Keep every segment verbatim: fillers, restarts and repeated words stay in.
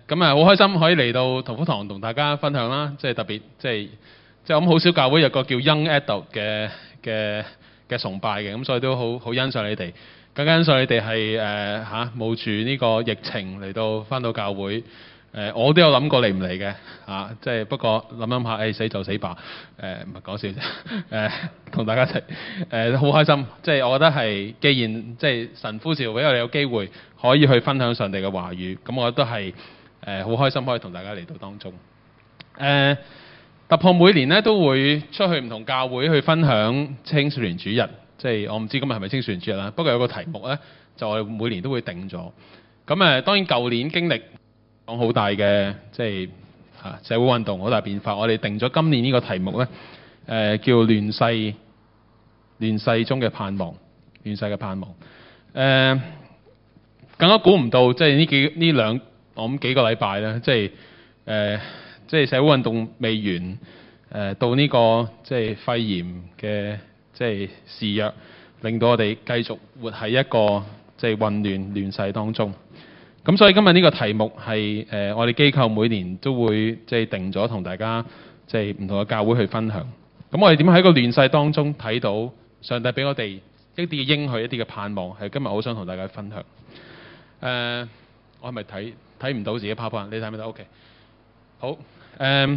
咁啊好開心可以嚟到同福堂同大家分享啦，即係特別即係即係我諗好少教會有個叫 Young Adult 嘅嘅嘅崇拜嘅，咁所以都好好欣賞你哋，更加欣賞你哋係誒嚇冒住呢個疫情嚟到返到教會。誒、呃、我都有諗過嚟唔嚟嘅嚇，即係不過諗諗下，誒、哎、死就死吧，誒唔係講笑啫，誒、呃、同大家一齊誒好開心，即係我覺得係既然即係神呼召俾我哋有機會可以去分享上帝嘅話語，咁我覺得係誒好開心可以同大家嚟到當中。誒、呃、突破每年咧都會出去唔同教會去分享青少年主日，即係我唔知今日係咪青少年主日啦，不過有個題目咧就我哋每年都會定咗。咁誒當然舊年經歷講好大嘅即係嚇社會運動好大變化，我哋定咗今年呢個題目咧，誒、呃、叫亂世亂世中嘅盼望，亂世嘅盼望。誒、呃、更加估唔到，即係呢幾呢兩我諗幾個禮拜咧，即係誒、呃、即係社會運動未完，誒、呃、到呢、這個即係肺炎嘅即係肆虐，令到我哋繼續活喺一個即係混亂亂世當中。咁所以今日呢個題目係誒、呃、我哋機構每年都會即係定咗同大家即係唔同嘅教會去分享。咁我哋點喺個亂世當中睇到上帝俾我哋一啲嘅應許、一啲嘅盼望，係今日好想同大家分享。誒、呃，我係咪睇睇唔到自己跑跑？你睇唔睇到 ？OK。好。誒、呃，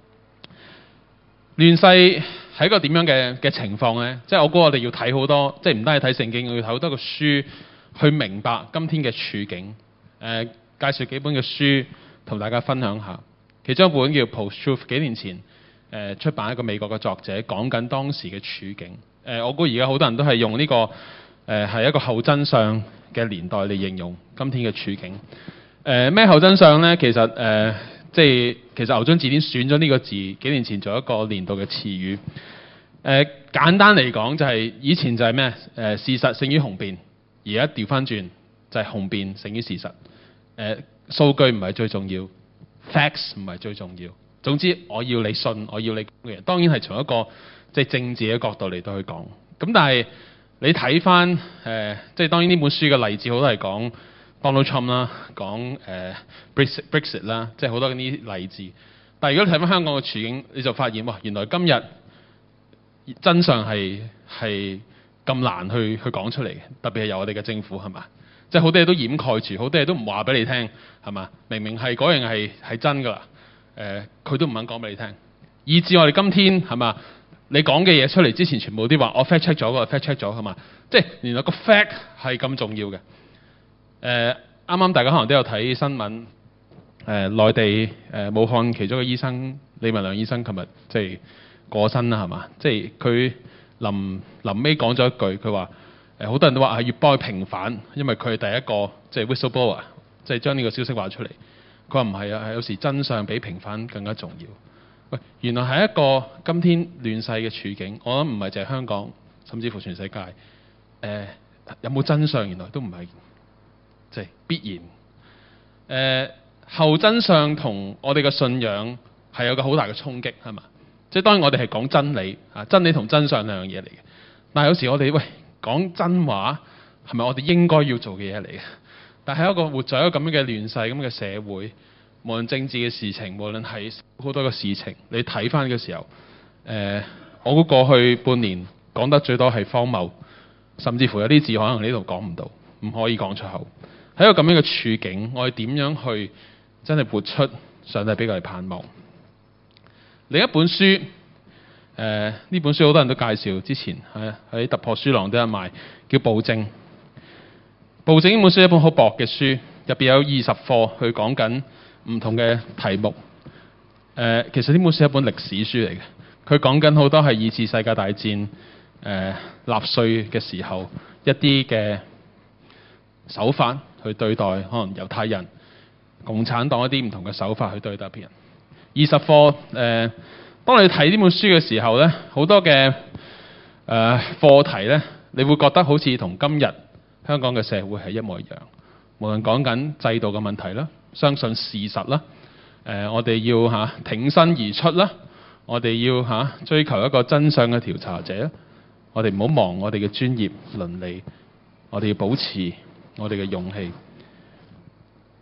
亂世係一個點樣嘅嘅情況咧？即係我估我哋要睇好多，即係唔單係睇聖經，要睇好多個書去明白今天嘅處境。誒、呃、介紹幾本嘅書同大家分享下，其中一本叫《Post Truth》，幾年前誒、呃、出版一個美國嘅作者講緊當時嘅處境。誒、呃、我估而家好多人都係用呢、這個誒係、呃、一個後真相嘅年代嚟形容今天嘅處境。誒、呃、咩後真相咧？其實誒、呃、即係其實牛津字典選咗呢個字，幾年前做一個年度嘅詞語。誒、呃、簡單嚟講就係、是、以前就係咩誒事實勝於雄辯，而家調翻轉就係雄辯勝於事實。誒、呃、數據唔係最重要 ，facts 唔係最重要。總之我要你信，我要你講嘅嘢。當然係從一個即係政治嘅角度嚟到去講。咁但係你睇翻誒，即係當然呢本書嘅例子好多係講 Donald Trump 啦，講誒 Brexit Brexit 啦，即係好多呢啲例子。但係如果你睇翻香港嘅處境，你就發現哇，原來今日真相係係咁難去去講出嚟嘅，特別係由我哋嘅政府係嘛？即係好多嘢都掩蓋住，好多嘢都唔話俾你聽，係嘛？明明係嗰樣係係真㗎啦，誒、呃、佢都唔肯講俾你聽，以至我哋今天係嘛？你講嘅嘢出嚟之前，全部都話我 fact check 咗，我 fact check 咗係嘛？即係原來個 fact 係咁重要嘅。誒啱啱大家可能都有睇新聞，誒、呃、內地誒、呃、武漢其中嘅醫生李文亮醫生，琴日即係過身啦係嘛？即係佢臨臨尾講咗一句，佢話。誒好多人都話係要幫佢平反，因為佢係第一個即係 whistleblower，即係將呢個消息話出嚟。佢話唔係啊，係有時真相比平反更加重要。喂，原來係一個今天亂世嘅處境，我諗唔係淨係香港，甚至乎全世界。誒、呃、有冇真相？原來都唔係即係必然。誒、呃、後真相同我哋嘅信仰係有個好大嘅衝擊，係嘛？即係當然我哋係講真理啊，真理同真相兩樣嘢嚟嘅。但係有時我哋喂。講真話係咪我哋應該要做嘅嘢嚟嘅？但係一個活在一個咁樣嘅亂世咁嘅社會，無論政治嘅事情，無論係好多嘅事情，你睇翻嘅時候，誒、呃，我估過去半年講得最多係荒謬，甚至乎有啲字可能呢度講唔到，唔可以講出口。喺一個咁樣嘅處境，我哋點樣去真係活出上帝俾佢哋盼望？另一本書。誒、呃、呢本書好多人都介紹，之前喺喺突破書廊都有賣，叫《暴政》。《暴政》呢本書係一本好薄嘅書，入邊有二十課去講緊唔同嘅題目。誒、呃、其實呢本書係一本歷史書嚟嘅，佢講緊好多係二次世界大戰誒納粹嘅時候一啲嘅手法去對待可能猶太人、共產黨一啲唔同嘅手法去對待別人。二十課誒。呃當你睇呢本書嘅時候呢，好多嘅誒、呃、課題呢，你會覺得好似同今日香港嘅社會係一模一樣。無論講緊制度嘅問題啦，相信事實啦，誒、呃、我哋要嚇、啊、挺身而出啦，我哋要嚇、啊、追求一個真相嘅調查者，我哋唔好忘我哋嘅專業倫理，我哋要保持我哋嘅勇氣。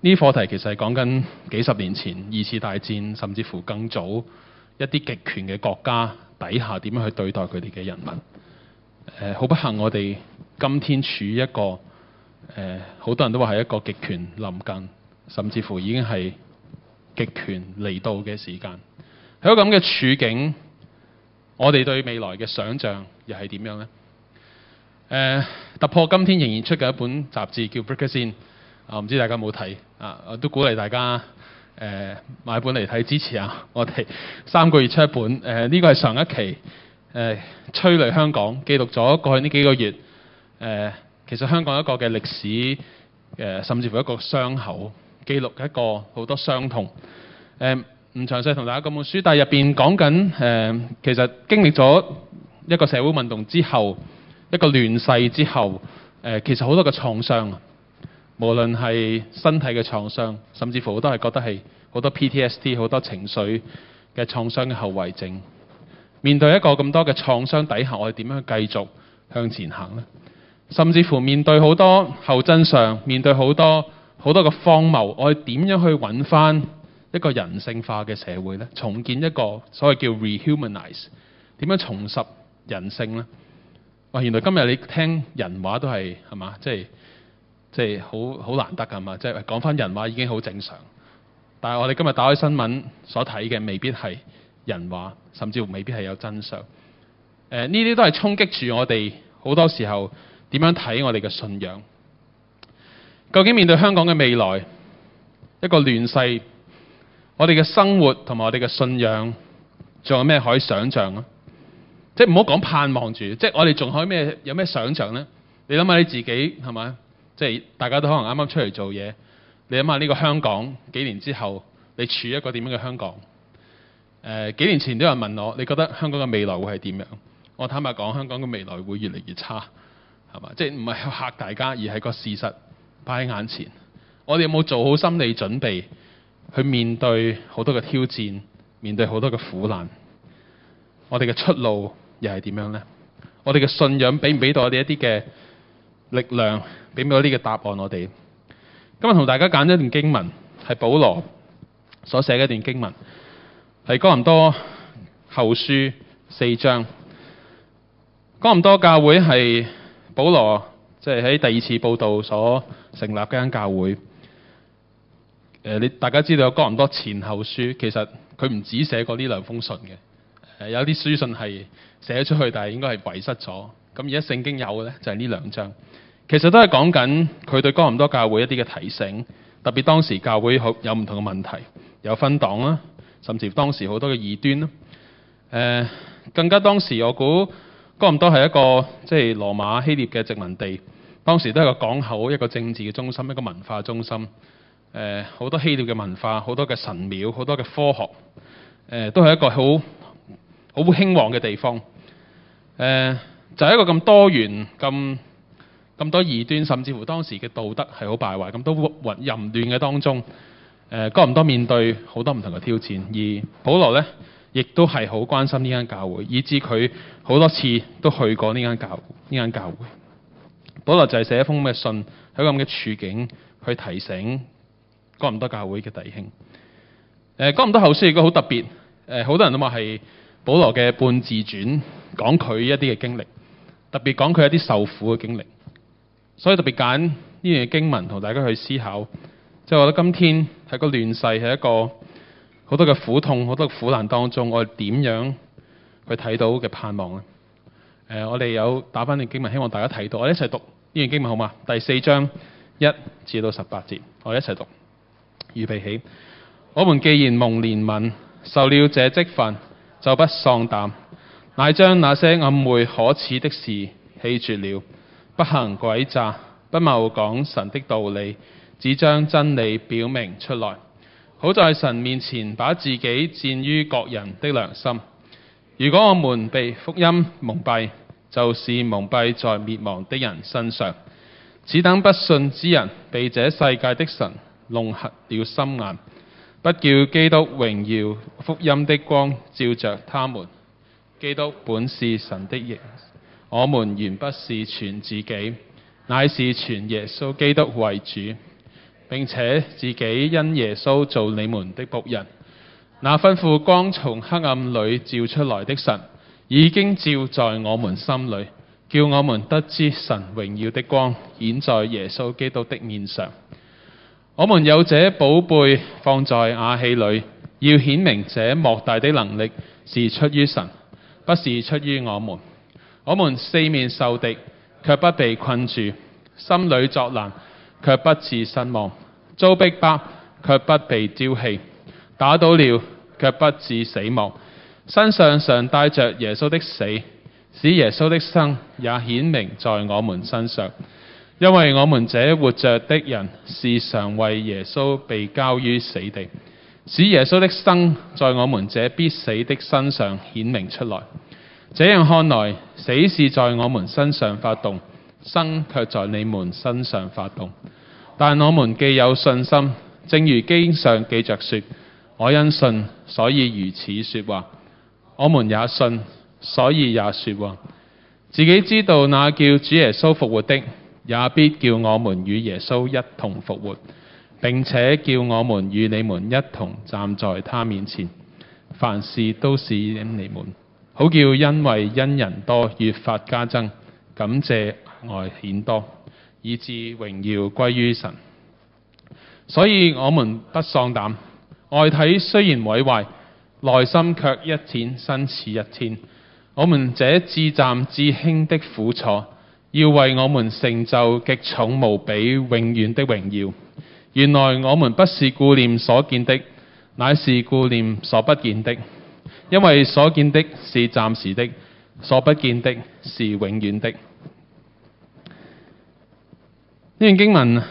呢啲課題其實係講緊幾十年前二次大戰，甚至乎更早一啲極權嘅國家底下點樣去對待佢哋嘅人民。誒、呃，好不幸我哋今天處於一個誒，好、呃、多人都話係一個極權臨近，甚至乎已經係極權嚟到嘅時間。喺個咁嘅處境，我哋對未來嘅想像又係點樣呢？誒、呃，突破今天仍然出嘅一本雜誌叫《Breakers In》，啊，唔知大家有冇睇啊？我都鼓勵大家誒、呃、買本嚟睇，支持下我哋三個月出一本。誒、呃，呢、這個係上一期誒、呃、催淚香港，記錄咗過去呢幾個月誒、呃，其實香港一個嘅歷史誒、呃，甚至乎一個傷口，記錄一個好多傷痛。誒、呃，唔詳細同大家講本書，但係入邊講緊誒，其實經歷咗一個社會運動之後，一個亂世之後，誒、呃、其實好多嘅創傷，無論係身體嘅創傷，甚至乎好多係覺得係好多 P T S D， 好多情緒嘅創傷嘅後遺症。面對一個咁多嘅創傷底下，我哋點樣去繼續向前行呢？甚至乎面對好多後真相，面對好多好多嘅荒謬，我哋點樣去揾翻一個人性化嘅社會呢？重建一個所謂叫 rehumanize， 點樣重拾人性呢？哇！原來今日你聽人話都係係嘛，即係即係好好難得㗎嘛，即係講翻人話已經好正常。但係我哋今日打開新聞所睇嘅未必係人話，甚至乎未必係有真相。誒、呃，呢啲都係衝擊住我哋好多時候點樣睇我哋嘅信仰。究竟面對香港嘅未來一個亂世，我哋嘅生活同埋我哋嘅信仰仲有咩可以想像啊？即係唔好講盼望住，即係我哋仲可以咩有咩想像呢？你諗下你自己係咪？即係大家都可能啱啱出嚟做嘢，你諗下呢個香港幾年之後，你處一個點樣嘅香港？誒、呃、幾年前都有人問我，你覺得香港嘅未來會係點樣？我坦白講，香港嘅未來會越嚟越差，係嘛？即係唔係嚇大家，而係個事實擺喺眼前。我哋有冇做好心理準備去面對好多嘅挑戰，面對好多嘅苦難？我哋嘅出路又係點樣呢？我哋嘅信仰俾唔俾到我哋一啲嘅力量，俾唔俾到呢個答案我哋？今日同大家揀咗一段經文，係保羅所寫嘅一段經文，係哥林多後書四章。哥林多教會係保羅即係喺第二次佈道所成立嘅一間教會。誒，你大家知道有哥林多前後書，其實佢唔止寫過呢兩封信嘅。誒，有啲書信係寫出去，但係應該係遺失咗。咁而家聖經有嘅咧，就係呢兩章。其實都係講緊佢對哥林多教會一啲嘅提醒，特別當時教會有唔同嘅問題，有分黨啦，甚至當時好多嘅異端啦。誒、呃，更加當時我估哥林多係一個即係、就是、羅馬希臘嘅殖民地，當時都係個港口、一個政治嘅中心、一個文化中心。誒、呃，好多希臘嘅文化，好多嘅神廟，好多嘅科學，誒、呃，都係一個好好興旺嘅地方。誒、呃，就係、是、一個咁多元、咁咁多異端，甚至乎當時嘅道德係好敗壞，咁都混淫亂嘅當中。誒、呃，哥林多面對好多唔同嘅挑戰，而保羅呢亦都係好關心呢間教會，以致佢好多次都去過呢間教呢間教會。保羅就係寫一封嘅信，喺咁嘅處境去提醒哥林多教會嘅弟兄。誒、呃，哥林多後書亦都好特別。誒、呃，好多人都話係保羅嘅半自傳，講佢一啲嘅經歷，特別講佢一啲受苦嘅經歷。所以特別揀呢段經文同大家去思考，即係我覺得今天喺個亂世，係一個好多嘅苦痛、好多嘅苦難當中，我哋點樣去睇到嘅盼望呢？誒、呃，我哋有打返段經文，希望大家睇到，我哋一齊讀呢段經文好嗎？第四章一至到十八節，我哋一齊讀。預備起，我們既然蒙憐憫，受了這職分，就不喪膽，乃將那些暗昧可恥的事棄絕了。不行詭詐，不謬講神的道理，只將真理表明出來，好在神面前把自己薦於各人的良心。如果我們被福音蒙蔽，就是蒙蔽在滅亡的人身上，只等不信之人被這世界的神弄瞎了心眼，不叫基督榮耀福音的光照着他們。基督本是神的形，我們原不是傳自己，乃是傳耶穌基督為主， 並且自己因耶穌做你們的僕人。那吩咐光從黑暗裏照出來的神，已經照在我們心裏，叫我們得知神榮耀的光顯在耶穌基督的面上。我們有這寶貝放在瓦器裏，要顯明這莫大的能力是出於神，不是出於我們。我們四面受敵，卻不被困住；心裏作難，卻不致失望；遭逼迫，卻不被丟棄；打倒了，卻不致死亡。身上常帶着耶穌的死，使耶穌的生也顯明在我們身上。因為我們這活着的人，是常為耶穌被交於死地，使耶穌的生在我們這必死的身上顯明出來。這樣看來，死是在我們身上發動，生卻在你們身上發動。但我們既有信心，正如經上記着說：我因信，所以如此說話。我們也信，所以也說話。自己知道那叫主耶穌復活的，也必叫我們與耶穌一同復活，並且叫我們與你們一同站在他面前。凡事都是因你們，好叫因為因人多越發加增，感謝愛顯多，以致榮耀歸於神。所以我們不喪膽，外體雖然毀壞，內心卻一天新似一天。我們這至暫至輕的苦楚，要為我們成就極重無比永遠的榮耀。原來我們不是顧念所見的，乃是顧念所不見的。因為所見的是暫時的，所不見的是永遠的。呢段經文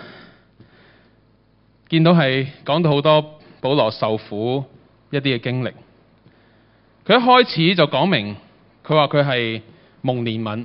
見到係講到好多保羅受苦一啲嘅經歷。佢一開始就講明，佢話佢係蒙憐憫。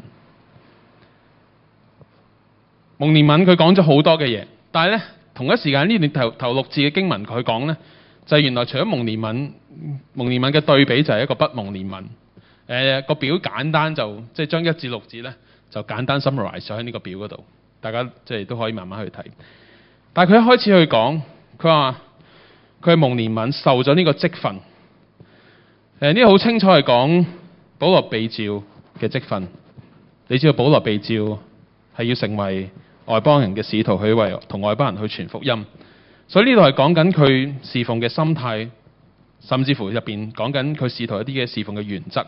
蒙憐憫佢講咗好多嘅嘢，但係咧同一時間呢段頭頭六字嘅經文佢講咧，就係、是、原來除咗蒙憐憫，蒙憐憫嘅對比就係一個不蒙憐憫。誒、呃、個表簡單就即係將一至六字咧就簡單 summarize 咗喺呢個表嗰度，大家即係都可以慢慢去睇。但係佢一開始去講，佢話佢係蒙憐憫受咗呢個職分。誒呢個好清楚係講保羅被召嘅職分。你知道保羅被召係要成為外邦人嘅使徒，去為同外邦人去傳福音。所以呢度係講緊佢侍奉嘅心態，甚至乎入邊講緊佢使徒一啲嘅侍奉嘅原則。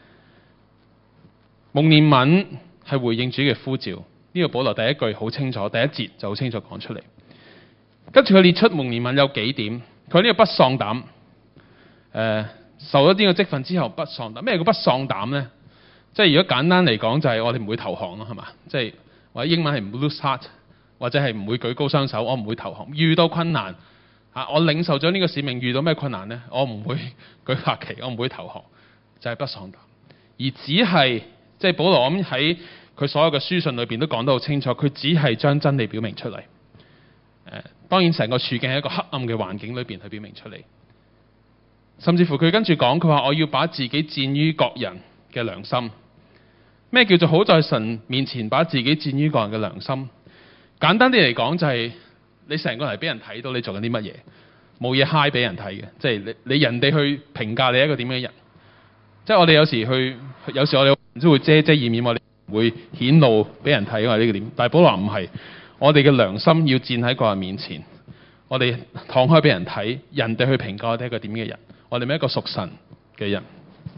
蒙憐憫係回應主嘅呼召，呢個保羅第一句好清楚，第一節就好清楚講出嚟。跟住佢列出蒙憐憫有幾點，佢呢個不喪膽，誒、呃、受咗呢個職分之後不喪膽。咩叫不喪膽咧？即係如果簡單嚟講，就係我哋唔會投降咯，係嘛？即係或者英文係唔 lose heart，或者係唔會舉高雙手，我唔會投降。遇到困難啊，我領受咗呢個使命，遇到咩困難咧？我唔會舉白旗，我唔會投降，就係、是、不喪膽。而只係即係保羅咁喺佢所有嘅書信裏邊都講得好清楚，佢只係將真理表明出嚟。誒、呃，當然成個處境係一個黑暗嘅環境裏邊去表明出嚟。甚至乎佢跟住講，佢話我要把自己薦於各人嘅良心。咩叫做好在神面前把自己薦於各人嘅良心？簡單啲嚟講，就係你成個人俾人睇到你做緊啲乜嘢，冇嘢嗨俾人睇嘅，即係你你人哋去評價你一個點樣嘅人。即係我哋有時去，有時我哋都會遮遮掩掩，我哋唔會顯露俾人睇我呢個點。但係保羅唔係，我哋嘅良心要站喺個人面前，我哋敞開俾人睇，人哋去評價我哋一個點嘅人，我哋係一個屬神嘅人。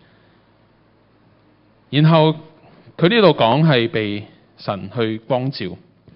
然後佢呢度講係被神去光照，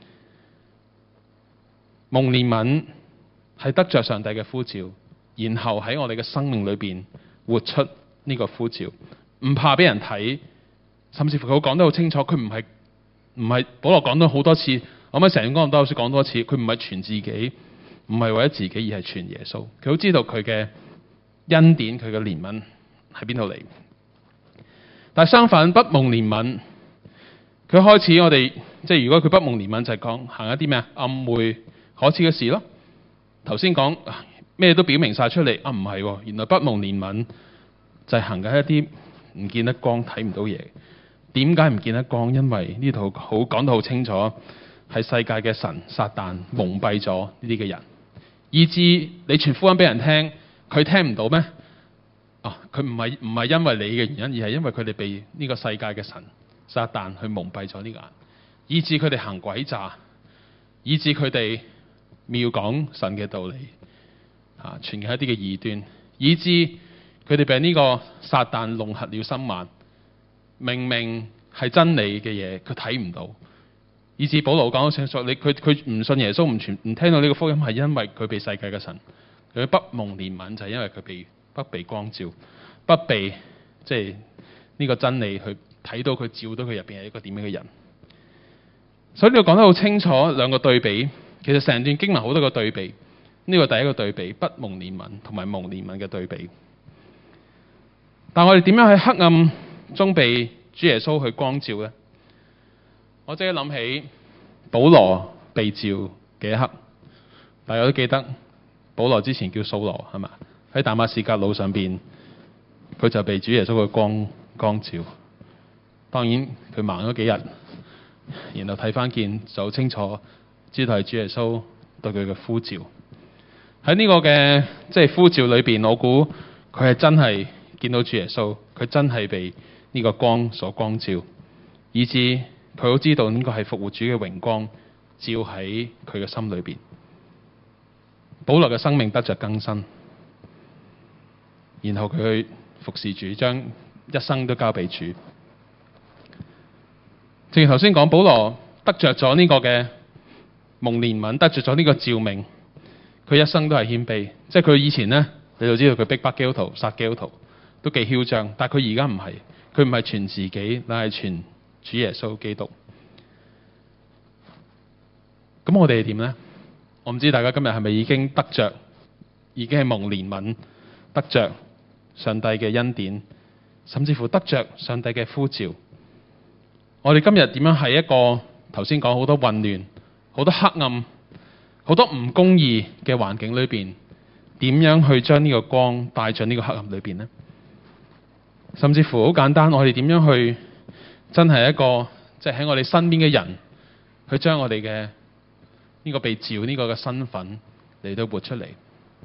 蒙憐憫係得着上帝嘅呼召，然後喺我哋嘅生命裏邊活出呢個呼召，唔怕俾人睇，甚至乎佢講得好清楚，佢唔係唔係保羅講咗好多次，我咪成日講咁多次講多次，佢唔係傳自己，唔係為咗自己，而係傳耶穌。佢好知道佢嘅恩典，佢嘅憐憫喺邊度嚟。但係相反，不蒙憐憫，佢開始我哋即係如果佢不蒙憐憫，就係講行一啲咩啊暗昧可恥嘅事咯。頭先講咩都表明晒出嚟，啊唔係，原來不蒙憐憫就係行緊一啲唔見得光、睇唔到嘢。點解唔見得光？因為呢度好講得好清楚， 係世界嘅神撒旦蒙蔽咗呢啲嘅人，以致你傳福音俾人聽，佢聽唔到咩？啊，佢唔係唔係因為你嘅原因，而係因為佢哋被呢個世界嘅神撒旦去蒙蔽咗呢個眼，以致佢哋行詭詐，以致佢哋謬講神嘅道理，啊，傳嘅一啲嘅異端，以致佢哋被呢個撒旦弄瞎了心眼，明明係真理嘅嘢，佢睇唔到，以致保羅講得清楚，你佢佢唔信耶穌，唔傳唔聽到呢個福音，係因為佢被世界嘅神佢不蒙憐憫，就係因為佢被不被光照，不被即係呢個真理去睇到佢，照到佢入邊係一個點樣嘅人。所以呢度講得好清楚兩個對比，其實成段經文好多個對比。呢個第一個對比，不蒙憐憫同埋蒙憐憫嘅對比。但我哋點樣喺黑暗中被主耶穌去光照呢？我即刻諗起保羅被召嘅一刻，大家都記得保羅之前叫掃羅係嘛？喺大馬士革路上邊，佢就被主耶穌嘅光光照。當然佢盲咗幾日，然後睇翻見就清楚知道係主耶穌對佢嘅呼召。喺呢個嘅即係呼召裏邊，我估佢係真係見到主耶穌，佢真係被呢個光所光照，以致佢好知道呢個係復活主嘅榮光照喺佢嘅心裏邊。保羅嘅生命得着更新，然後佢去服侍主，將一生都交俾主。正如頭先講，保羅得着咗呢個嘅蒙憐憫，得着咗呢個召命，佢一生都係謙卑。即係佢以前呢，你就知道佢逼迫基督徒、殺基督徒都幾囂張，但係佢而家唔係，佢唔係傳自己，但係傳主耶穌基督。咁我哋係點呢？我唔知大家今日係咪已經得着，已經係蒙憐憫，得着上帝嘅恩典，甚至乎得着上帝嘅呼召。我哋今日點樣喺一個頭先講好多混亂、好多黑暗、好多唔公義嘅環境裏邊，點樣去將呢個光帶進呢個黑暗裏邊呢？甚至乎好簡單，我哋點樣去真係一個即係喺我哋身邊嘅人，去將我哋嘅呢個被召呢個嘅身份嚟到活出嚟。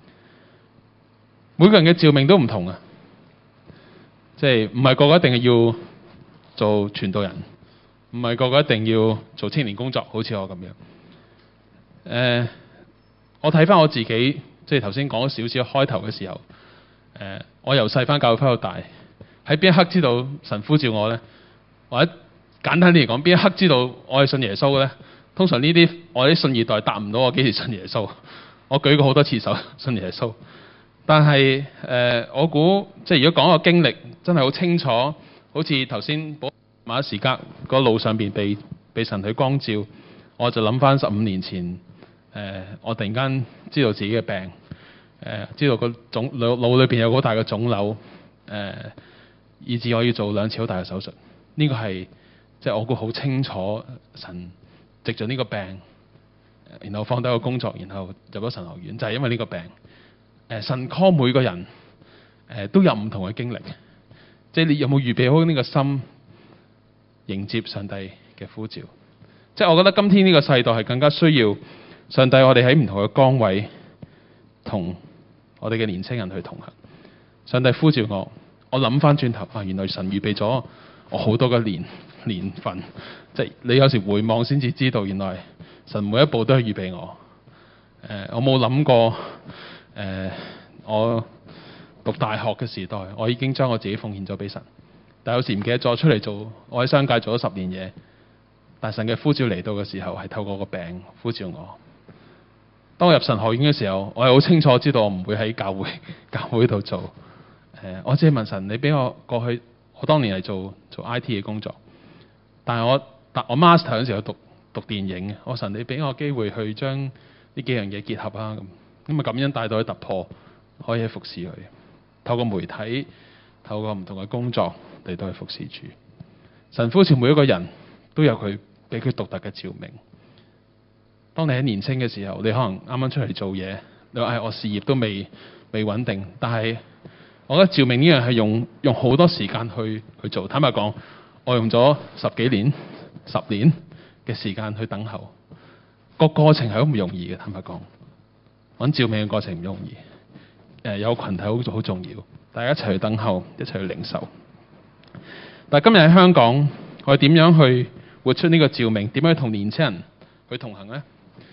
每個人嘅召命都唔同啊，即係唔係個個一定係要做傳道人，唔係個個一定要做青年工作，好似我咁樣。誒、呃，我睇翻我自己，即係頭先講咗少少開頭嘅時候，誒、呃，我由細翻教會翻到大，喺邊一刻知道神呼召我咧？或者簡單啲嚟講，邊一刻知道我係信耶穌嘅咧？通常呢啲我啲信二代答唔到我幾時信耶穌。我舉過好多次手信耶穌，但係誒、呃，我估即係如果講個經歷，真係好清楚，好似頭先保馬士革個路上邊被被神去光照，我就諗翻十五年前，誒、呃，我突然間知道自己嘅病，誒、呃，知道個腫腦腦裏邊有好大嘅腫瘤，誒、呃，以致我要做兩次好大嘅手術。呢、這個係即係我估好清楚神藉著呢個病，然後放低個工作，然後入咗神學院，就係、是、因為呢個病。誒、呃，神 call 每個人，誒、呃、都有唔同嘅經歷，即係你有冇預備好呢個心迎接上帝嘅呼召？即係我覺得今天呢個世代係更加需要上帝，我哋喺唔同嘅崗位同我哋嘅年青人去同行。上帝呼召我，我諗翻轉頭啊，原來神預備咗我好多嘅年年份，即係你有時回望先至知道，原來神每一步都係預備我。誒、呃，我冇諗過，誒、呃，我讀大學嘅時代，我已經將我自己奉獻咗俾神。但有時唔記得咗出嚟做，我喺商界做咗十年嘢，但神嘅呼召嚟到嘅時候，係透過個病呼召我。當我入神學院嘅時候，我係好清楚知道我唔會喺教會教會度做。誒、呃，我只係問神，你俾我過去，我當年係做做 I T 嘅工作，但係我我 master 嗰陣時候讀讀電影，我神你俾我機會去將呢幾樣嘢結合啊，咁咁啊，咁樣帶到去突破，可以去服侍佢，透過媒體，透過唔同嘅工作嚟到去服侍主。神呼召每一個人都有佢俾佢獨特嘅召命。當你喺年輕嘅時候，你可能啱啱出嚟做嘢，你話唉，我事業都未未穩定，但係我覺得召命呢樣係用用好多時間去去做。坦白講，我用咗十幾年、十年嘅時間去等候。 個過程係好唔容易嘅，坦白講，揾召命嘅過程唔容易。誒、呃、有群體好好重要，大家一齊去等候，一齊去領受。但係今日喺香港，我哋點樣去活出呢個召命？點樣同年青人去同行呢？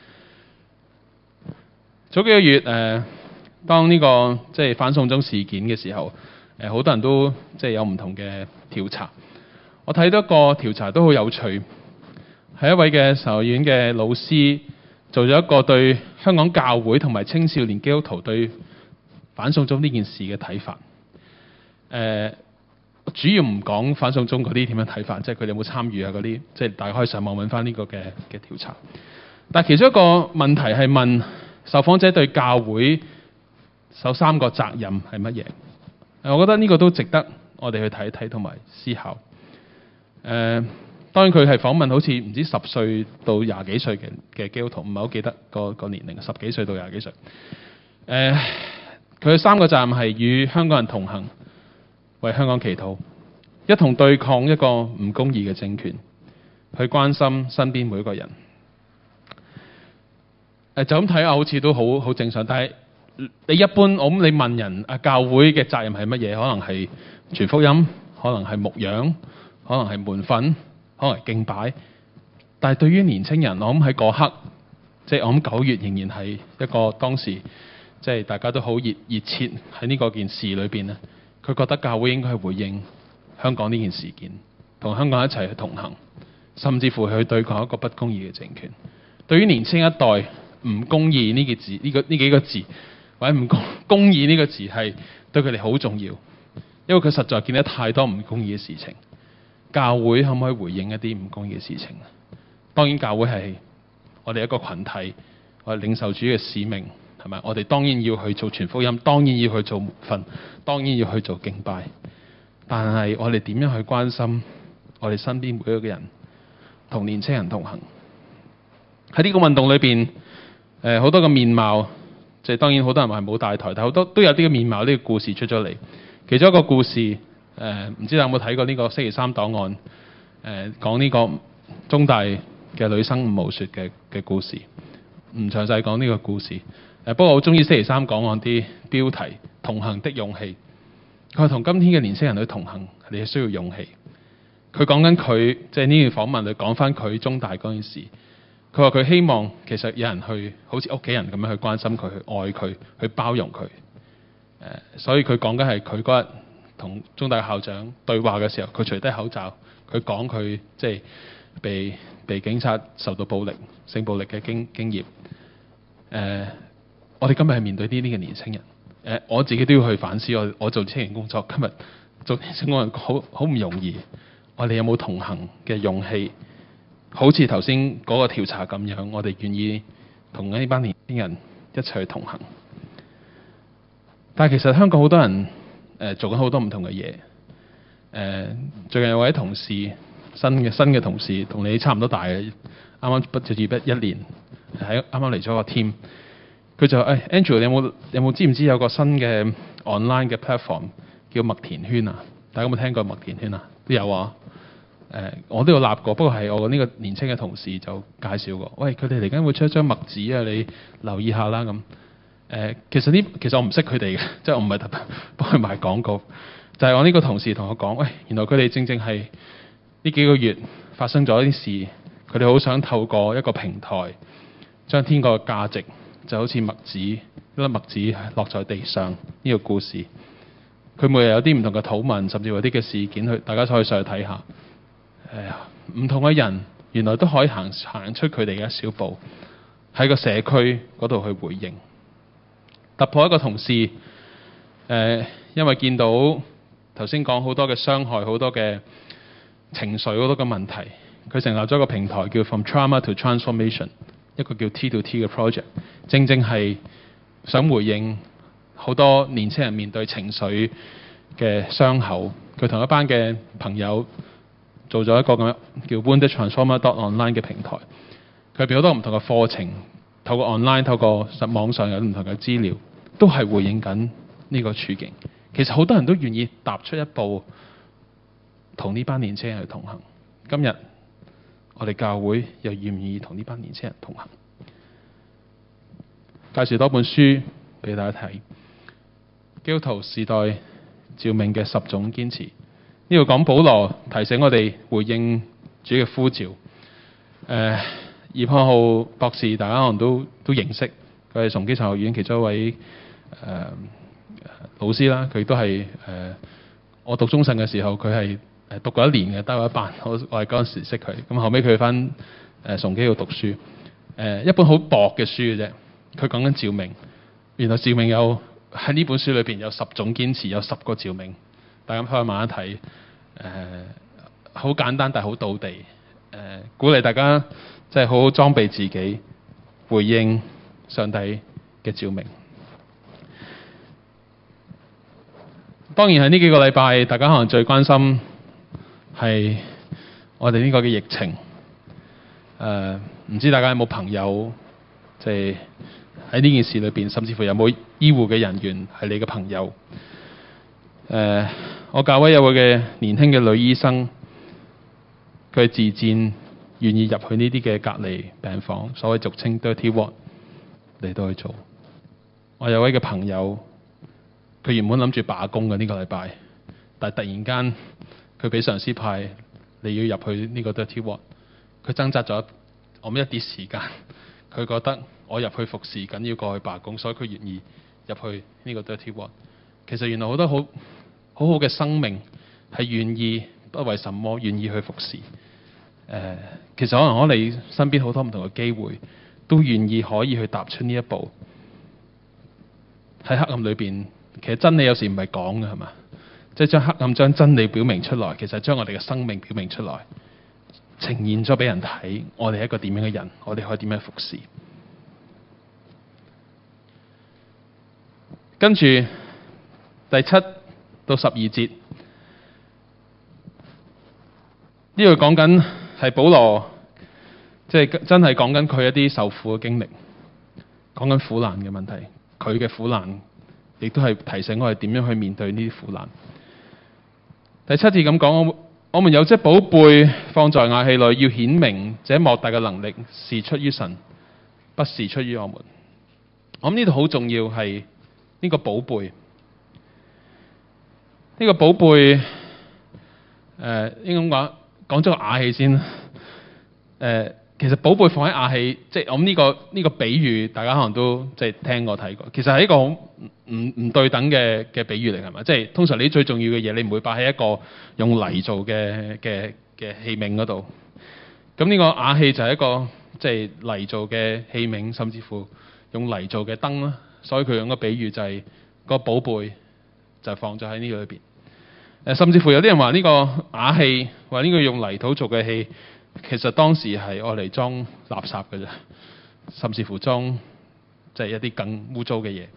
早幾個月誒、呃，當呢、這個即係反送中事件嘅時候，誒、呃、好多人都即係有唔同嘅調查。我睇到一個調查都好有趣，係一位嘅神學院嘅老師做咗一個對香港教會同埋青少年基督徒對反送中呢件事嘅睇法。誒、呃，主要唔講反送中嗰啲點樣睇法，即係佢哋有冇參與啊嗰啲，即係大家可以上網揾翻呢個嘅嘅調查。但係其中一個問題係問受訪者對教會首三個責任係乜嘢？我覺得呢個都值得我哋去睇一睇同埋思考。誒、呃，當然佢係訪問好似唔知十歲到廿幾歲嘅嘅基督徒，唔係好記得個個年齡，十幾歲到廿幾歲。誒、呃，佢嘅三個責任係與香港人同行，為香港祈禱，一同對抗一個唔公義嘅政權，去關心身邊每一個人。誒，就咁睇下好似都好好正常，但係你一般我諗你問人啊，教會嘅責任係乜嘢？可能係傳福音，可能係牧養，可能係門訓，可能係敬拜。但係對於年青人，我諗喺嗰刻，即係我諗九月仍然係一個當時，即係大家都好熱熱切喺呢個件事裏邊咧。佢覺得教會應該係回應香港呢件事件，同香港一齊去同行，甚至乎去對抗一個不公義嘅政權。對於年青一代，唔公義呢個字，呢、呢個呢幾個字，或者唔公公義呢個字係對佢哋好重要，因為佢實在見得太多唔公義嘅事情。教會可唔可以回應一啲唔公義嘅事情？當然教會係我哋一個群體，我哋領受主嘅使命，係咪？我哋當然要去做傳福音，當然要去做門訓，當然要去做敬拜。但係我哋點樣去關心我哋身邊每一個人，同年青人同行？喺呢個運動裏邊，誒好多個面貌，即係當然好多人話係冇大台，但好多都有啲嘅面貌，呢個故事出咗嚟。其中一個故事，誒、呃、唔知你有冇睇過呢個星期三檔案？誒、呃、講呢個中大嘅女生吳傲雪嘅嘅故事，唔詳細講呢個故事。誒、呃、不過我中意星期三檔案啲標題，同行的勇氣。佢話同今天嘅年輕人去同行，你係需要勇氣。佢講緊佢，即係呢段訪問嚟講翻佢中大嗰件事。佢話佢希望其實有人去好似屋企人咁樣去關心佢，去愛佢，去包容佢。誒、呃，所以佢講緊係佢嗰日同中大校長對話嘅時候，佢除低口罩，佢講佢即係被被警察受到暴力、性暴力嘅經經驗。誒、呃，我哋今日係面對呢啲嘅年輕人。誒、呃，我自己都要去反思，我我做青年工作，今日做年輕人好好唔容易。我哋有冇同行嘅勇氣？好似頭先嗰個調查咁樣，我哋願意同呢班年輕人一齊去同行。但係其實香港好多人誒、呃、做緊好多唔同嘅嘢。誒、呃、最近有位同事，新嘅新嘅同事，同你差唔多大嘅，啱啱畢咗業一年，喺啱啱嚟咗個 team。佢就誒、哎、Andrew，你有冇有冇知唔知有個新嘅 online 嘅 platform 叫麥田圈啊？大家有冇聽過麥田圈啊？都有啊。誒、呃，我都有立過，不過係我呢個年青嘅同事就介紹過。喂，佢哋嚟緊會出一張麥紙啊，你留意下啦咁。誒、呃，其實呢，其實我唔識佢哋嘅，即係我唔係特別幫佢賣廣告。就係、是、我呢個同事同我講，喂，原來佢哋正正係呢幾個月發生咗啲事，佢哋好想透過一個平台，將天國嘅價值就好似麥紙，一粒麥紙落在地上呢、這個故事。佢每日有啲唔同嘅討論，甚至有啲嘅事件，去大家可以上去睇下。誒，唔同嘅人原來都可以行行出佢哋嘅一小步，喺個社區嗰度去回應，突破一個同事。誒、呃，因為見到頭先講好多嘅傷害，好多嘅情緒，好多嘅問題，佢成立咗一個平台叫 From Trauma to Transformation， 一個叫 T to T 嘅 project， 正正係想回應好多年輕人面對情緒嘅傷口。佢同一班嘅朋友做咗一個咁樣叫 Wounded Transformer dot online 嘅平台，佢俾好多唔同嘅課程，透過 online， 透過實網上有唔同嘅資料，都係回應緊呢個處境。其實好多人都願意踏出一步，同呢班年輕人去同行。今日我哋教會又願唔願意同呢班年輕人同行？ 介紹多本書俾大家睇。基督徒時代召命嘅十種堅持。呢度講保羅提醒我哋回應主嘅呼召。誒、呃，葉漢浩博士大家可能都都認識，佢係崇基神學院其中一位誒、呃、老師啦。佢都係誒、呃、我讀中神嘅時候，佢係誒讀過一年嘅，得過一班。我我係嗰陣時識佢，咁後尾佢翻誒崇基度讀書。誒、呃、一本好薄嘅書嘅啫，佢講緊召命。原來召命有喺呢本書裏邊有十種堅持，有十個召命。大家可以慢慢睇，誒、呃、好簡單但係好道地，誒、呃、鼓勵大家即係好好裝備自己，回應上帝嘅召命。當然係呢幾個禮拜，大家可能最關心係我哋呢個嘅疫情。誒、呃、唔知大家有冇朋友，即係喺呢件事裏邊，甚至乎有冇醫護嘅人員係你嘅朋友？誒、呃，我教會有位嘅年輕嘅女醫生，佢自薦願意入去呢啲嘅隔離病房，所謂俗稱 dirty ward 嚟到去做。我有位嘅朋友，佢原本諗住罷工嘅呢個禮拜，但係突然間佢俾上司派你要入去呢個 dirty ward，佢掙扎咗我諗一啲時間，佢覺得我入去服侍緊要過去罷工，所以佢願意入去呢個 dirty ward。其實原來好多好好好嘅生命係願意不為什麼願意去服侍。誒、呃，其實可能我哋身邊好多唔同嘅機會，都願意可以去踏出呢一步。喺黑暗裏邊，其實真理有時唔係講嘅係嘛，即係將黑暗將真理表明出來，其實將我哋嘅生命表明出來，呈現咗俾人睇，我哋係一個點樣嘅人，我哋可以點樣服侍。跟住第七到十二節，呢度講緊係保羅，即係真係講緊佢一啲受苦嘅經歷，講緊苦難嘅問題，佢嘅苦難，亦都係提醒我哋點樣去面對呢啲苦難。第七節咁講，我我們有隻寶貝放在瓦器裏，要顯明這莫大嘅能力是出於神，不是出於我們。我諗呢度好重要係呢個寶貝。呢個寶貝，誒、呃、應該講講咗個瓦器先。誒、呃，其實寶貝放喺瓦器，即係我諗呢個呢、這個比喻，大家可能都即係聽過睇過。其實係一個好唔唔對等嘅嘅比喻嚟，係咪？即係通常你最重要嘅嘢，你唔會擺喺一個用泥做嘅嘅嘅器皿嗰度。咁呢個瓦器就係一個即係泥做嘅器皿，甚至乎用泥做嘅燈啦。所以佢用個比喻就係、是、個寶貝就放咗喺呢個裏邊。誒，甚至乎有啲人話呢個瓦器，話呢個用泥土做嘅器，其實當時係愛嚟裝垃圾嘅啫，甚至乎裝即係一啲更污糟嘅嘢。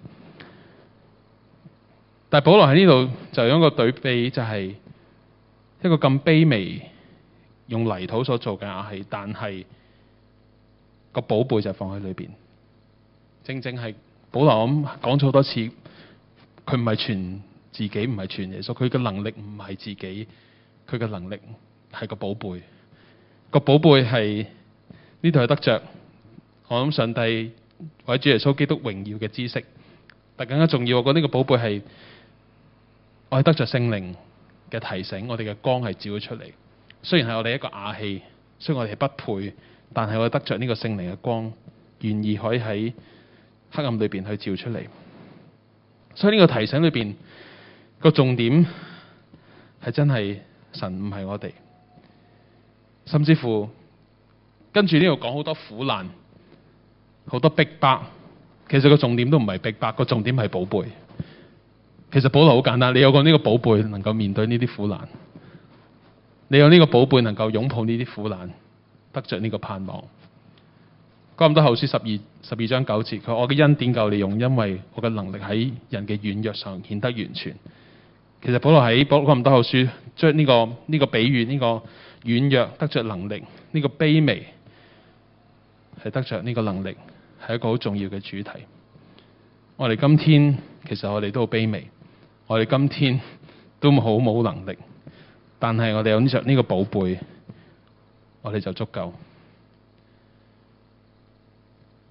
但係保羅喺呢度就有一個對比，就係一個咁卑微用泥土所做嘅瓦器，但係個寶貝就放喺裏邊。正正係保羅咁講咗好多次，佢唔係全自己，唔係全耶穌，佢嘅能力唔係自己，佢嘅能力係個寶貝。個寶貝係呢度係得着我諗上帝或者主耶穌基督榮耀嘅知識，但更加重要，我覺得呢個寶貝係我係得着聖靈嘅提醒，我哋嘅光係照咗出嚟。雖然係我哋一個瓦器，雖然我哋係不配，但係我哋得着呢個聖靈嘅光，願意可以喺黑暗裏邊去照出嚟。所以呢個提醒裏邊個重點係真係神唔係我哋，甚至乎跟住呢度講好多苦難，好多逼迫。其實個重點都唔係逼迫，個重點係寶貝。其實保羅好簡單，你有個呢個寶貝能夠面對呢啲苦難，你有呢個寶貝能夠擁抱呢啲苦難，得着呢個盼望。哥林多後書十二十二章九節，佢話我嘅恩典夠你用，因為我嘅能力喺人嘅軟弱上顯得完全。其實保羅喺哥林多後書將呢個呢個比喻，呢個軟弱得着能力，呢個卑微係得着呢個能力，係一個好重要嘅主題。我哋今天其實我哋都好卑微，我哋今天都好冇能力，但係我哋有着呢個寶貝，我哋就足夠。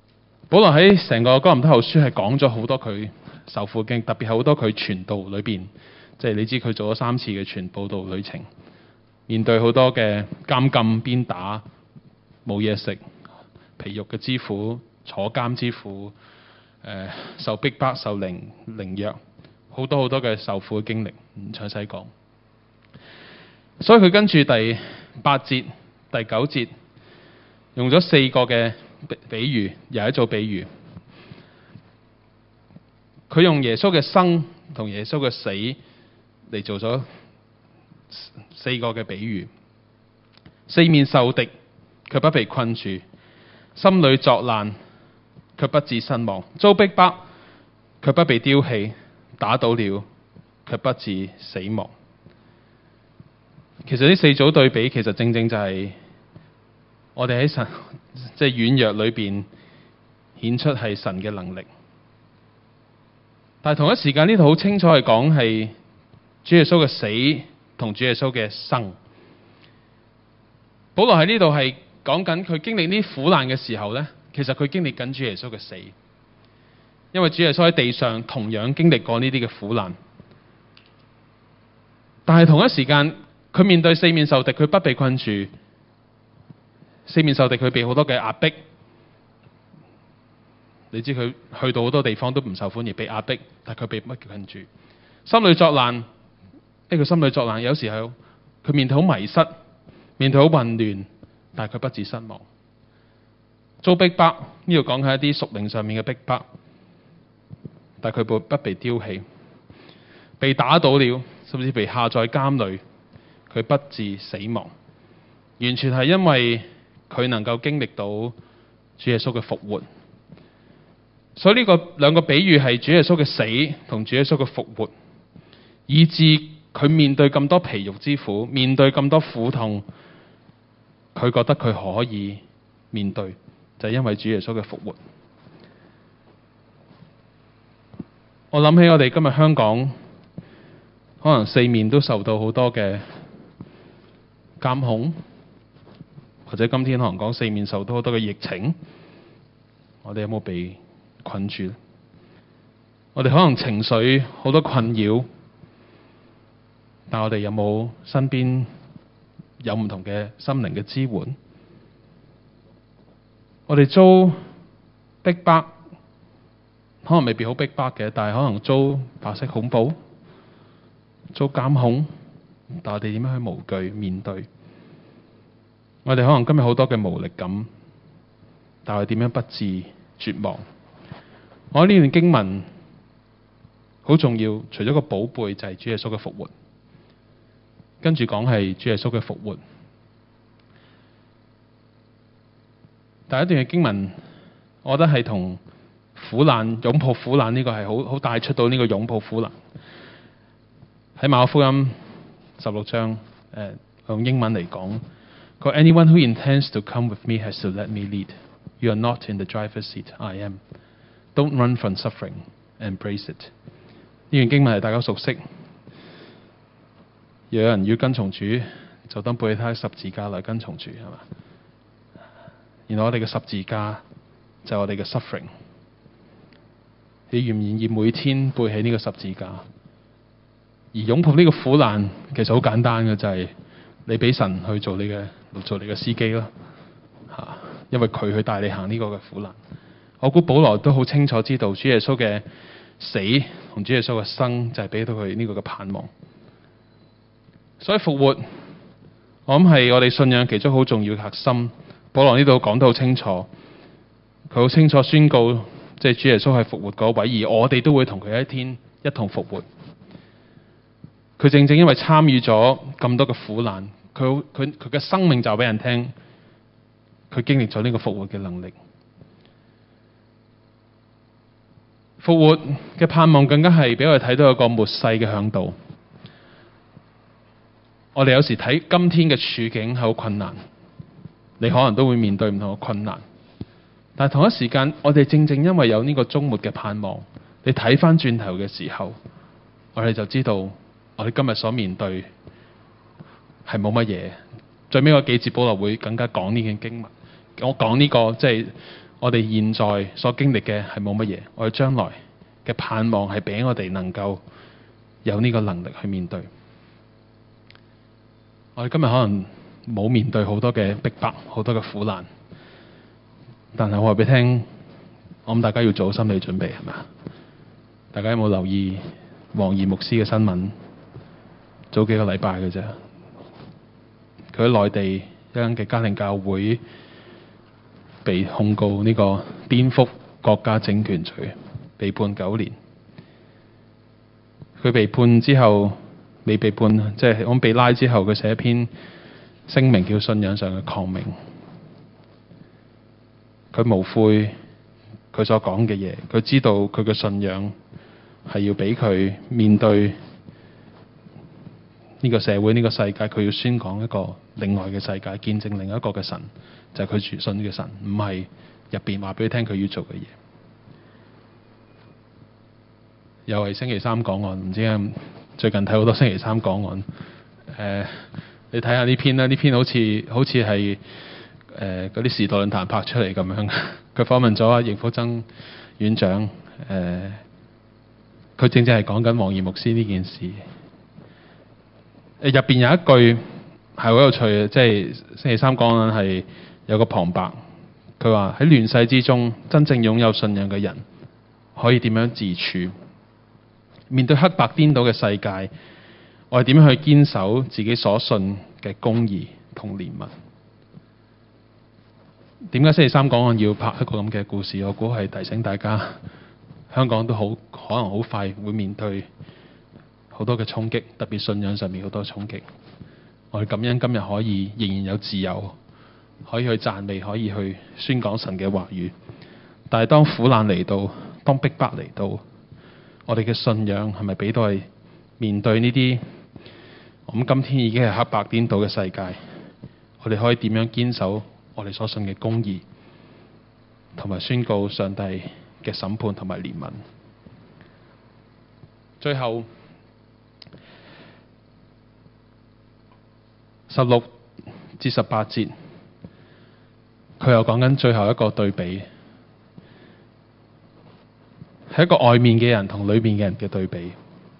保羅喺成個哥林多後書係講咗好多佢受苦經，特別係好多佢傳道裏邊，即係你知佢做咗三次嘅傳佈道旅程，面對好多嘅監禁、鞭打、冇嘢食、皮肉嘅之苦、坐監之苦、呃、受逼迫、受凌凌虐，好多好多嘅受苦嘅經歷，唔詳細講。所以佢跟住第八節、第九節用咗四個嘅比喻，又係一組比喻。佢用耶穌嘅生同耶穌嘅死嚟做咗四個嘅比喻。四面受敵，卻不被困住；心裏作難，卻不致身亡；遭逼迫，卻不被丟棄；打倒了，卻不致死亡。其實呢四組對比，其實正正就係我哋喺神即係軟弱裏邊顯出係神嘅能力。但係同一時間呢度好清楚係講係主耶穌嘅死同主耶穌嘅生。保羅喺呢度係講緊佢經歷呢啲苦難嘅時候呢，其實佢經歷緊主耶穌嘅死，因為主耶穌喺地上同樣經歷過呢啲嘅苦難。但係同一時間，佢面對四面受敵，佢不被困住。四面受敵，佢被好多嘅壓迫。你知佢去到好多地方都唔受歡迎，被壓迫，但係佢被乜困住？心裏作難，呢個心裏作難，有時候佢面對好迷失，面對好混亂，但係佢不致失望。遭逼迫，呢度講係一啲屬靈上面嘅逼迫，但係佢不不被丟棄，被打倒了，甚至被下在監裏，佢不致死亡，完全係因為佢能夠經歷到主耶穌嘅復活。所以呢個兩個比喻係主耶穌嘅死同主耶穌嘅復活，以致佢面對咁多皮肉之苦，面對咁多苦痛，佢覺得佢可以面對，就係因為主耶穌嘅復活。我諗起我哋今日香港，可能四面都受到好多嘅監控，或者今天可能講四面受到好多嘅疫情，我哋有冇被困住？我哋可能情緒好多困擾，但我哋有冇身邊有唔同嘅心靈嘅支援？我哋遭逼迫，可能未必好逼迫嘅，但係可能遭白色恐怖、遭監控，但我哋點樣去無懼面對？我哋可能今日好多嘅無力感，但係點樣不致絕望？我覺得呢段經文好重要，除咗個寶貝就係主耶穌嘅復活，跟住講係主耶穌嘅復活。第一段嘅經文，我覺得係同苦難、擁抱苦難呢個係好好帶出到呢個擁抱苦難。喺馬可福音十六章，誒、呃、用英文嚟講，佢話 Anyone who intends to come with me has to let me lead. You are not in the driver's seat, I am. Don't run from suffering, embrace it. 呢段經文係大家熟悉。有人要跟從主，就當背起他十字架來跟從主，係嘛？然後我哋嘅十字架就係我哋嘅 suffering。你願唔願意每天背起呢個十字架？而擁抱呢個苦難，其實好簡單嘅，就係、是、你俾神去做你嘅做你嘅司機咯，嚇！因為佢去帶你行呢個嘅苦難。我估保羅都好清楚知道，主耶穌嘅死同主耶穌嘅生就係俾到佢呢個嘅盼望。所以復活，我諗係我哋信仰其中好重要嘅核心。保羅呢度講得好清楚，佢好清楚宣告，即係主耶穌係復活嗰位，而我哋都會同佢一天一同復活。佢正正因為參與咗咁多嘅苦難，佢佢佢嘅生命就俾人聽，佢經歷咗呢個復活嘅能力。復活嘅盼望更加係俾我哋睇到一個末世嘅嚮導。我哋有時睇今天嘅處境係好困難，你可能都會面對唔同嘅困難，但係同一時間，我哋正正因為有呢個終末嘅盼望，你睇翻轉頭嘅時候，我哋就知道我哋今日所面對係冇乜嘢。最尾嗰幾節保羅會更加講呢件經文，我講呢個即係我哋現在所經歷嘅係冇乜嘢，我哋將來嘅盼望係俾我哋能夠有呢個能力去面對。我哋今日可能冇面對好多嘅逼迫，好多嘅苦難，但係我話俾你聽，我諗大家要做好心理準備，係咪啊？大家有冇留意黃怡牧師嘅新聞？早幾個禮拜嘅啫，佢喺內地一間嘅家庭教會被控告呢個顛覆國家政權罪，被判九年。佢被判之後，未被判，即係我被拉之後，佢寫一篇聲明叫信仰上嘅抗命。佢無悔佢所講嘅嘢，佢知道佢嘅信仰係要俾佢面對呢個社會、呢個世界，佢要宣講一個另外嘅世界，見證另一個嘅神，就係佢傳信嘅神，唔係入邊話俾佢聽佢要做嘅嘢。又係星期三講案，唔知點解最近睇好多星期三講案。誒、呃，你睇下呢篇啦，呢篇好似好似係誒嗰啲時代論壇拍出嚟咁樣。佢訪問咗阿邢福增院長，誒、呃，佢正正係講緊黃怡牧師呢件事。誒入邊有一句係好有趣嘅，即係星期三講緊係有個旁白，佢話喺亂世之中，真正擁有信仰嘅人可以點樣自處？面對黑白顛倒嘅世界，我哋點樣去堅守自己所信嘅公義同憐憫？點解星期三講案要拍一個咁嘅故事？我估係提醒大家，香港都好可能好快會面對好多嘅衝擊，特別信仰上面好多衝擊。我哋感恩今日可以仍然有自由，可以去讚美，可以去宣講神嘅話語。但係當苦難嚟到，當逼迫嚟到，我哋嘅信仰係咪俾到係面對呢啲？我諗今天已經係黑白顛倒嘅世界，我哋可以點樣堅守我哋所信嘅公義，同埋宣告上帝嘅審判同埋憐憫？最後十六至十八節，佢又講緊最後一個對比。係一個外面嘅人同裏面嘅人嘅對比。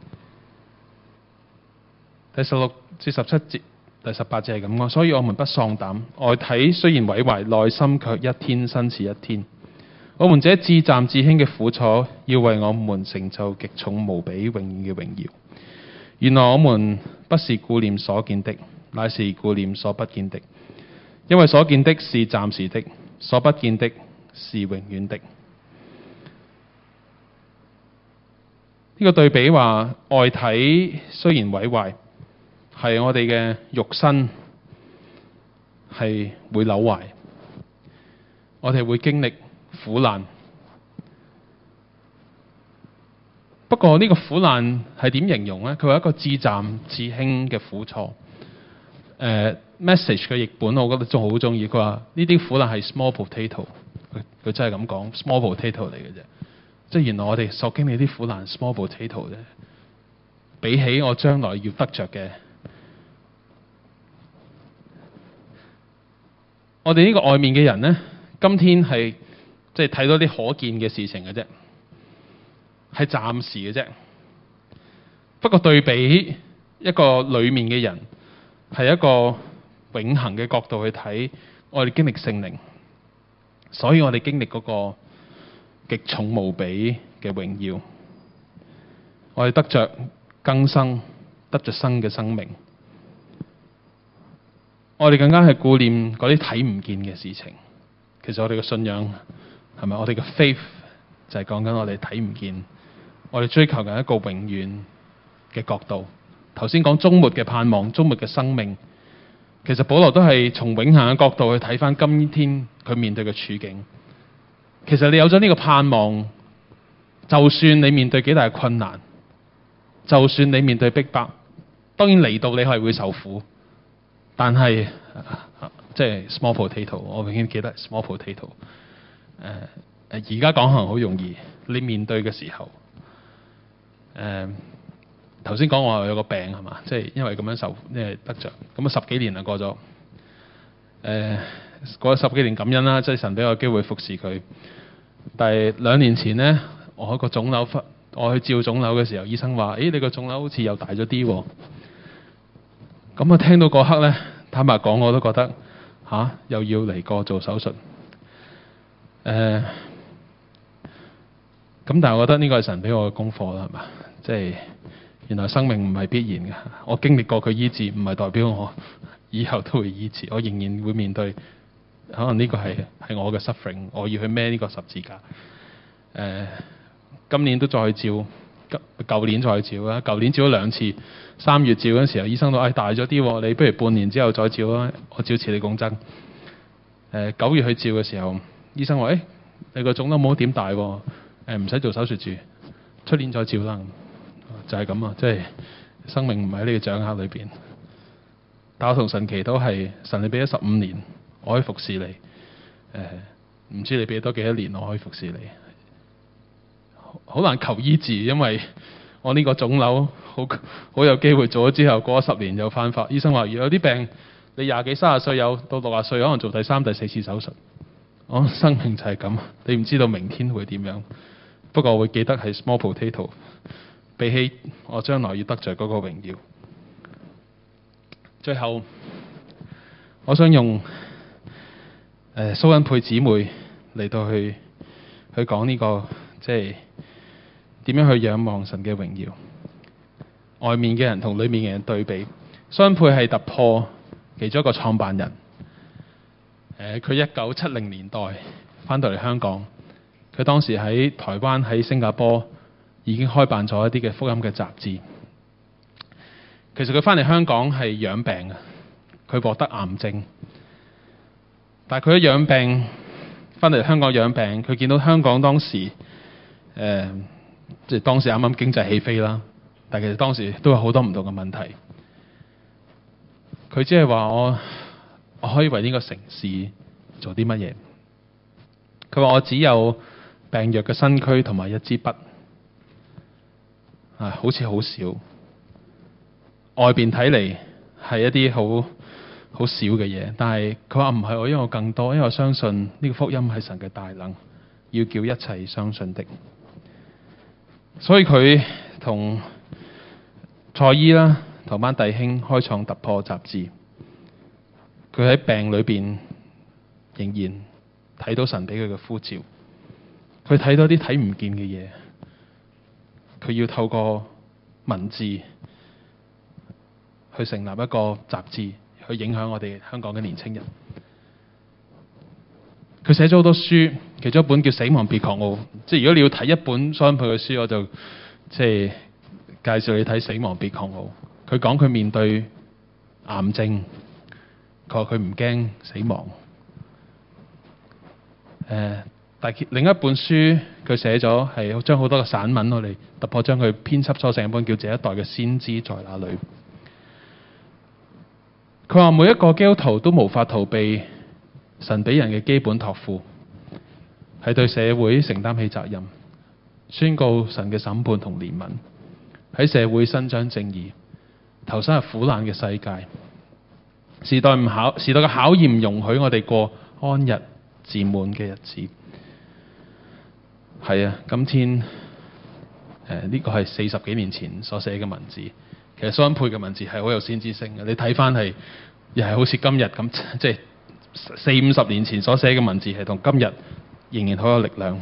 第十六至十七節、第十八節係咁講，所以我們不喪膽，外體雖然毀壞，內心卻一天新似一天。我們這至暫至輕嘅苦楚，要為我們成就極重無比永遠嘅榮耀。原來我們不是顧念所見的，乃是顧念所不見的，因為所見的是暫時的，所不見的是永遠的。呢個對比話，外體雖然毀壞，係我哋嘅肉身係會朽壞，我哋會經歷苦難。不過呢個苦難係點形容呢？佢話一個至暫至輕嘅苦楚。誒、uh, message 嘅譯本我覺得仲好中意。佢話呢啲苦難係 small potato，佢佢真係咁講 small potato 嚟嘅啫。即係原來我哋所經歷啲苦難 small potato 啫，比起我將來要得着嘅，我哋呢個外面嘅人呢，今天係即係睇到啲可見嘅事情嘅啫，係暫時嘅啫。不過對比一個裏面嘅人，係一個永恆嘅角度去睇，我哋經歷聖靈，所以我哋經歷嗰個極重無比嘅榮耀，我哋得着更生，得着新嘅生命。我哋更加係顧念嗰啲睇唔見嘅事情。其實我哋嘅信仰係咪？我哋嘅 faith 就係講緊我哋睇唔見，我哋追求緊一個永遠嘅角度。頭先講終末嘅盼望，終末嘅生命，其實保羅都係從永恆嘅角度去睇返今天佢面對嘅處境。其實你有咗呢個盼望，就算你面對幾大困難，就算你面對逼迫，當然嚟到你係會受苦，但係即係 small potato， 我永遠記得 small potato。誒、呃、而家講可能好容易，你面對嘅時候，誒頭先講我有個病係嘛，即係因為咁樣受，因為得着咁啊十幾年啦過咗。誒、呃、 過咗十幾年感恩啦，即係神俾我機會服侍佢。但係兩年前呢，我個腫瘤忽，我去照腫瘤嘅時候，醫生話：誒，你個腫瘤好似又大咗啲喎。咁我聽到嗰刻呢，坦白講我都覺得吓、啊，又要嚟過做手術。誒、呃，咁但係我覺得呢個係神俾我嘅功課啦，係嘛？即係原來生命唔係必然嘅。我經歷過佢醫治，唔係代表我以後都會醫治。我仍然會面對，可能呢個係係我嘅 suffering，我要去孭呢個十字架。誒、呃，今年都再去照。舊年再照啦，舊年照咗兩次。三月照嗰陣時候，醫生都誒、哎、大咗啲，你不如半年之後再照啦。我照磁力共振。誒、呃，九月去照嘅時候，醫生話：誒、哎，你個腫瘤冇點大，誒唔使做手術住，出年再照啦。就係咁啊，即係生命唔喺呢個掌握裏邊。但我同神祈禱係神，你俾咗十五年，我可以服侍你。誒、呃，唔知你俾多幾多年，我可以服侍你。好難求醫治，因為我呢個腫瘤好好有機會做咗之後，過咗十年又翻發。醫生話：如果有啲病，你廿幾三十歲有到六十歲，可能做第三、第四次手術。我生命就係咁，你唔知道明天會點樣。不過我會記得係 small potato，比起我將來要得着嗰個榮耀。最後，我想用誒蘇恩佩姊妹嚟到去去講呢個即係。點樣去仰望神嘅榮耀？外面嘅人同裏面嘅人對比，蘇恩佩係突破其中一個創辦人。誒，佢一九七零年代翻到嚟香港，佢當時喺台灣、喺新加坡已經開辦咗一啲嘅福音嘅雜誌。其實佢翻嚟香港係養病嘅，佢獲得癌症。但係佢一養病，翻嚟香港養病，佢見到香港當時誒。呃即係當時啱啱經濟起飛啦，但係其實當時都有好多唔同嘅問題。佢只係話我我可以為呢個城市做啲乜嘢？佢話我只有病弱嘅身軀同埋一支筆，啊，好似好少。外邊睇嚟係一啲好好少嘅嘢，但係佢話唔係，我因為我更多，因為我相信呢個福音係神嘅大能，要叫一切相信的。所以佢同蔡姨啦，同班弟兄開創突破雜誌。佢喺病裏邊仍然睇到神俾佢嘅呼召。佢睇到啲睇唔見嘅嘢，佢要透過文字去成立一個雜誌，去影響我哋香港嘅年輕人。佢寫咗好多書，其中一本叫《死亡別狂傲》。即係如果你要睇一本蘇恩佩嘅書，我就即係介紹你睇《死亡別狂傲》。佢講佢面對癌症，佢話佢唔驚死亡。誒、呃，但係另一本書佢寫咗係將好多嘅散文我哋突破，將佢編輯咗成一本叫《這一代嘅先知在哪裏》。佢話每一個基督徒都無法逃避神俾人嘅基本託付，係對社會承擔起責任，宣告神嘅審判同憐憫，喺社會伸張正義，投身入苦難嘅世界。時代唔考，時代嘅考驗唔容許我哋過安逸自滿嘅日子。係啊，今天誒呢、呃這個係四十幾年前所寫嘅文字。其實蘇恩佩嘅文字係好有先知性嘅，你睇翻係又係好似今日咁，即係四五十年前所寫嘅文字係同今日仍然好有力量。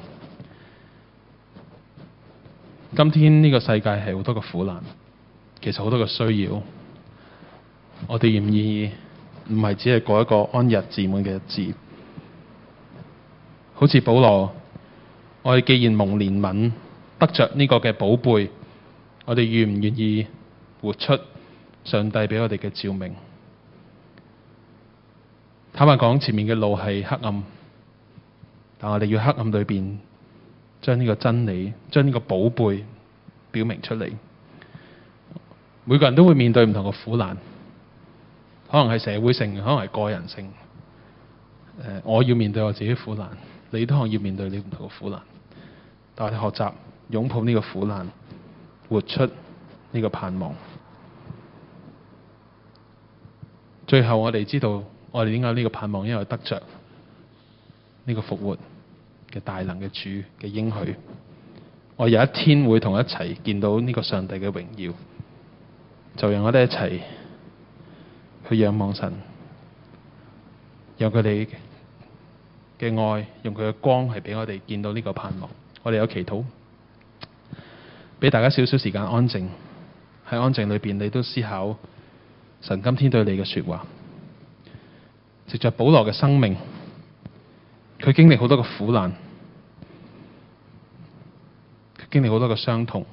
今天呢個世界係好多個苦難，其實好多個需要，我哋願唔願意唔係只係過一個安逸自滿嘅日子？好似保羅，我哋既然蒙憐憫，得着呢個嘅寶貝，我哋願唔願意活出上帝俾我哋嘅照明？坦白講，前面嘅路係黑暗，但我哋要黑暗裏邊將呢個真理、將呢個寶貝表明出嚟。每個人都會面對唔同嘅苦難，可能係社會性，可能係個人性。誒，我要面對我自己苦難，你都可能要面對你唔同嘅苦難。但係我哋學習擁抱呢個苦難，活出呢個盼望。最後我哋知道， 我哋點解有呢個盼望？因為得着呢個復活嘅大能嘅主嘅應許，我有一天會同一齊見到呢個上帝嘅榮耀，就讓我哋一齊去仰望神，讓佢哋嘅愛，用佢嘅光係俾我哋見到呢個盼望。我哋有祈禱，俾大家少少時間安靜，喺安靜裏邊你都思考神今天對你嘅說話。藉着保羅嘅生命，佢經歷好多嘅苦難，佢經歷好多嘅傷痛，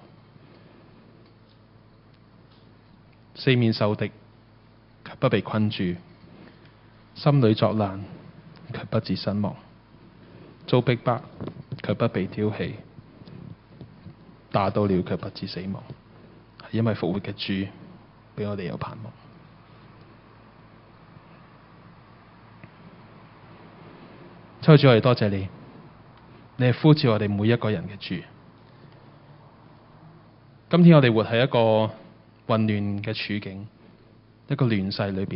四面受敵，卻不被困住；心裏作難，卻不致身亡；遭逼迫，卻不被丟棄；打到了，卻不致死亡。係因為復活嘅主，俾我哋有盼望。親愛主，我哋多謝你，你係呼召我哋每一個人嘅主。今天我哋活喺一個混亂嘅處境，一個亂世裏邊，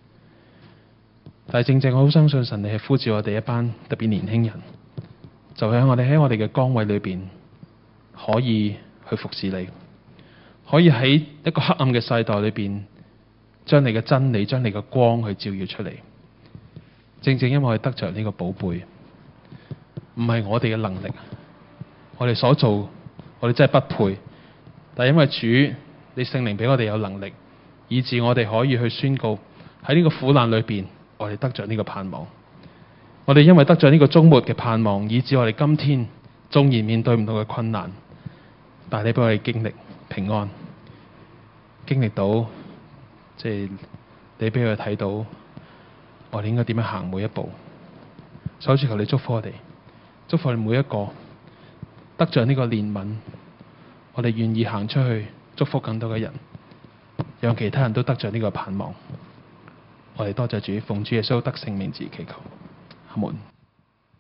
但係正正我好相信神，你係呼召我哋一班特別年輕人，就喺我哋喺我哋嘅崗位裏邊，可以去服侍你，可以喺一個黑暗嘅世代裏邊，將你嘅真理、將你嘅光去照耀出嚟。正正因為我哋得着呢個寶貝，唔係我哋嘅能力，我哋所做，我哋真係不配。但係因為主，你聖靈俾我哋有能力，以致我哋可以去宣告喺呢個苦難裏邊，我哋得着呢個盼望。我哋因為得着呢個終末嘅盼望，以致我哋今天縱然面對唔到嘅困難，但係你俾我哋經歷平安，經歷到即係你俾我哋睇到。我哋應該點樣行每一步？所以求你祝福我哋，祝福我哋每一個得着呢個憐憫，我哋願意行出去祝福更多嘅人，讓其他人都得着呢個盼望。我哋多謝主，奉主耶穌得勝名字祈求，阿門。